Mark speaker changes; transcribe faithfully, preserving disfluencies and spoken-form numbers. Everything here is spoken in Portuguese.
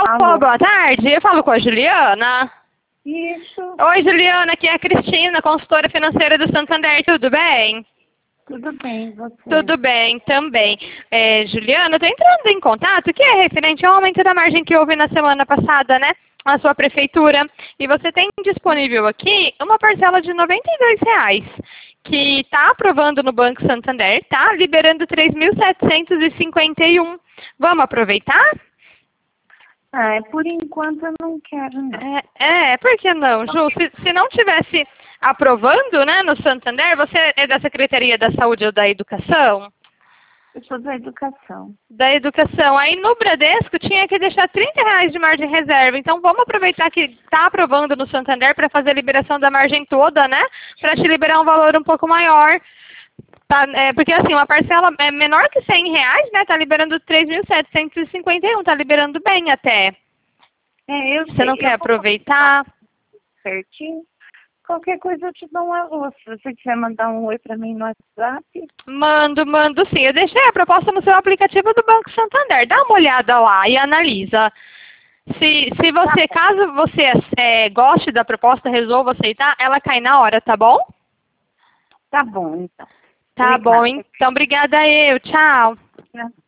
Speaker 1: Alô, boa tarde. Eu falo com a Juliana.
Speaker 2: Isso.
Speaker 1: Oi, Juliana, aqui é a Cristina, consultora financeira do Santander. Tudo bem?
Speaker 2: Tudo bem, você?
Speaker 1: Tudo bem, também. É, Juliana, eu estou entrando em contato, que é referente ao aumento da margem que houve na semana passada, né? Na sua prefeitura. E você tem disponível aqui uma parcela de noventa e dois reais, que está aprovando no Banco Santander, tá? Liberando três mil setecentos e cinquenta e um. Vamos aproveitar?
Speaker 2: Ah, é, por enquanto eu não quero, não.
Speaker 1: É, é, por que não, Ju? Se, se não tivesse aprovando, né, no Santander, você é da Secretaria da Saúde ou da Educação?
Speaker 2: Eu sou da educação.
Speaker 1: Da Educação. Aí no Bradesco tinha que deixar trinta reais de margem de reserva. Então vamos aproveitar que está aprovando no Santander para fazer a liberação da margem toda, né? Para te liberar um valor um pouco maior. Tá, é, porque assim, uma parcela é menor que cem reais, né? Tá liberando três mil setecentos e cinquenta e um, tá liberando bem até.
Speaker 2: É, eu
Speaker 1: Você
Speaker 2: sei.
Speaker 1: não
Speaker 2: Eu
Speaker 1: quer
Speaker 2: vou
Speaker 1: aproveitar?
Speaker 2: certinho. Qualquer coisa eu te dou um alô. Se você quiser mandar um oi pra mim no WhatsApp.
Speaker 1: Mando, mando sim. Eu deixei a proposta no seu aplicativo do Banco Santander. Dá uma olhada lá e analisa. Se, se você,
Speaker 2: Tá
Speaker 1: caso você é, goste da proposta, resolva aceitar, ela cai na hora, tá bom?
Speaker 2: Tá bom, então.
Speaker 1: Tá
Speaker 2: Obrigada.
Speaker 1: bom, então obrigada eu. Tchau.
Speaker 2: Tchau.